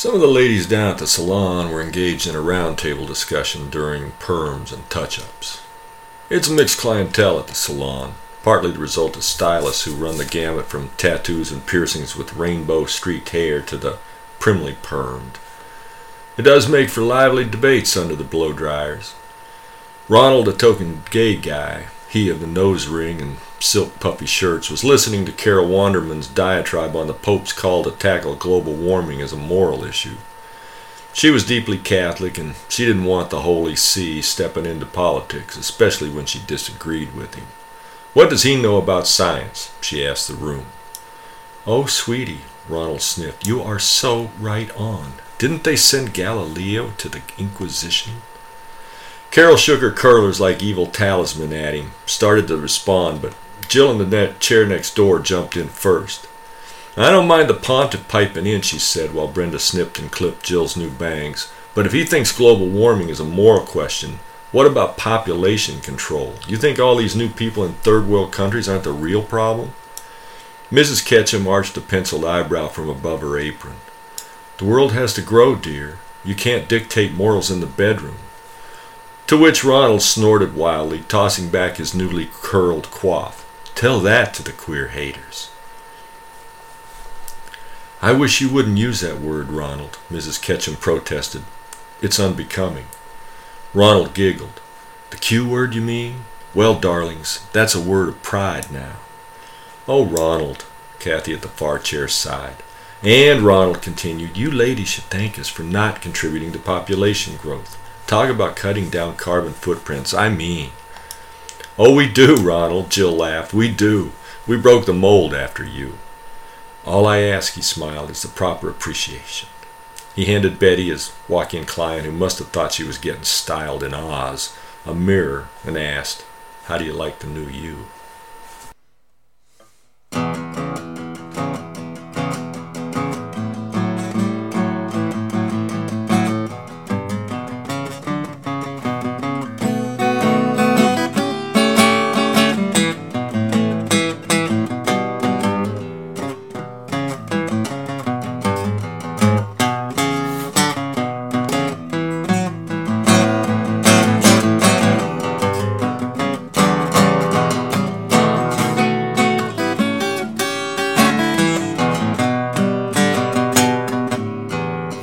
Some of the ladies down at the salon were engaged in a round-table discussion during perms and touch-ups. It's a mixed clientele at the salon, partly the result of stylists who run the gamut from tattoos and piercings with rainbow-streaked hair to the primly permed. It does make for lively debates under the blow-dryers. Ronald, a token gay guy, he of the nose ring and silk puffy shirts, was listening to Carol Wanderman's diatribe on the Pope's call to tackle global warming as a moral issue. She was deeply Catholic, and she didn't want the Holy See stepping into politics, especially when she disagreed with him. "What does he know about science?" she asked the room. "Oh, sweetie," Ronald sniffed, "you are so right on. Didn't they send Galileo to the Inquisition?" Carol shook her curlers like evil talisman at him, started to respond, but Jill in the chair next door jumped in first. "I don't mind the pontiff piping in," she said, while Brenda snipped and clipped Jill's new bangs. "But if he thinks global warming is a moral question, what about population control? You think all these new people in third world countries aren't the real problem?" Mrs. Ketchum arched a penciled eyebrow from above her apron. "The world has to grow, dear. You can't dictate morals in the bedroom." To which Ronald snorted wildly, tossing back his newly curled coif. "Tell that to the queer haters." "I wish you wouldn't use that word, Ronald," Mrs. Ketchum protested. "It's unbecoming." Ronald giggled. "The Q word, you mean? Well, darlings, that's a word of pride now." "Oh, Ronald," Kathy at the far chair sighed. "And," Ronald continued, "you ladies should thank us for not contributing to population growth. Talk about cutting down carbon footprints. I mean." "Oh, we do, Ronald," Jill laughed. "We do. We broke the mold after you." "All I ask," he smiled, "is the proper appreciation." He handed Betty, his walk-in client, who must have thought she was getting styled in Oz, a mirror and asked, "How do you like the new you?"